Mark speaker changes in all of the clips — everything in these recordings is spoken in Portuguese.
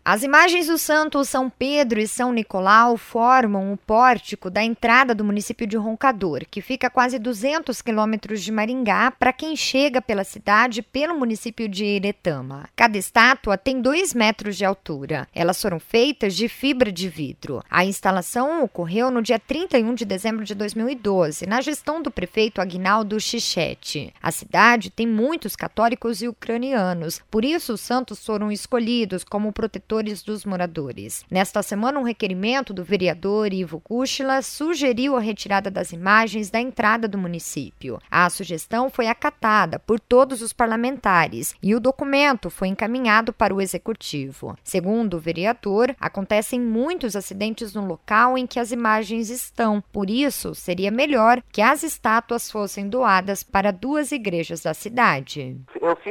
Speaker 1: As imagens dos santos São Pedro e São Nicolau formam o pórtico da entrada do município de Roncador, que fica a quase 200 quilômetros de Maringá, para quem chega pela cidade pelo município de Iretama. Cada estátua tem 2 metros de altura. Elas foram feitas de fibra de vidro. A instalação ocorreu no dia 31 de dezembro de 2012, na gestão do prefeito Aguinaldo Chichetti. A cidade tem muitos católicos e ucranianos, por isso os santos foram escolhidos como protetores dos moradores. Nesta semana, um requerimento do vereador Ivo Kuchla sugeriu a retirada das imagens da entrada do município. A sugestão foi acatada por todos os parlamentares e o documento foi encaminhado para o executivo. Segundo o vereador, acontecem muitos acidentes no local em que as imagens estão, por isso seria melhor que as estátuas fossem doadas para 2 igrejas da cidade.
Speaker 2: Eu fiz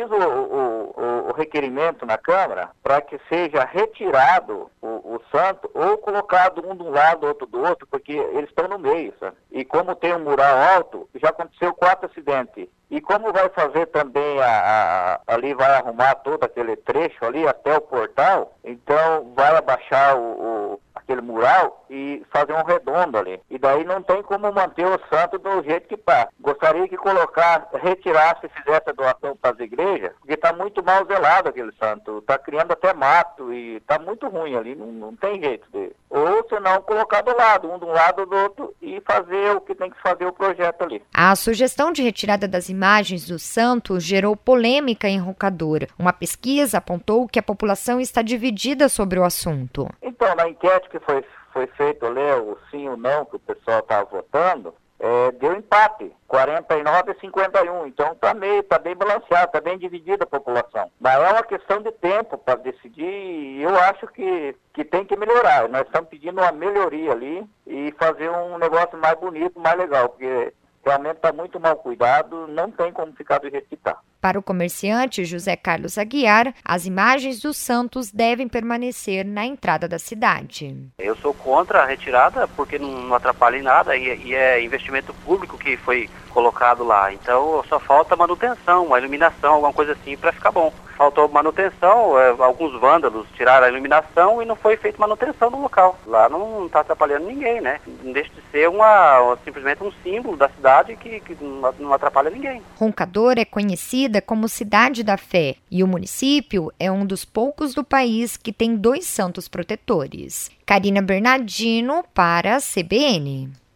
Speaker 2: o requerimento na Câmara para que seja retirado o santo ou colocado um de um lado, outro do outro, porque eles estão no meio, sabe? E como tem um mural alto, já aconteceu 4 acidentes. E como vai fazer também ali vai arrumar todo aquele trecho ali até o portal, então vai abaixar aquele mural e fazer um redondo ali. E daí não tem como manter o santo do jeito que está. Gostaria que retirasse, fizesse a doação para as igrejas, porque está muito mal zelado aquele santo. Está criando até mato e está muito ruim ali, não tem jeito dele. Ou se não, colocar do lado, um de um lado do outro e fazer o que tem que fazer o projeto ali.
Speaker 1: A sugestão de retirada das imagens do santo gerou polêmica em Roncador. Uma pesquisa apontou que a população está dividida sobre o assunto.
Speaker 2: Então, na enquete que foi feito ali, o sim ou não, que o pessoal estava votando, deu empate, 49 a 51. Então tá bem balanceado, está bem dividida a população. Mas é uma questão de tempo para decidir e eu acho que tem que melhorar. Nós estamos pedindo uma melhoria ali e fazer um negócio mais bonito, mais legal, porque realmente está muito mal cuidado, não tem como ficar do jeito que está.
Speaker 1: Para o comerciante José Carlos Aguiar, as imagens dos santos devem permanecer na entrada da cidade.
Speaker 3: Eu sou contra a retirada porque não atrapalha em nada e é investimento público que foi colocado lá. Então só falta manutenção, uma iluminação, alguma coisa assim para ficar bom. Faltou manutenção, alguns vândalos tiraram a iluminação e não foi feita manutenção no local. Lá não está atrapalhando ninguém, né? Não deixa de ser simplesmente um símbolo da cidade que não atrapalha ninguém.
Speaker 1: Roncador é conhecida como Cidade da Fé e o município é um dos poucos do país que tem 2 santos protetores. Karina Bernardino para a CBN.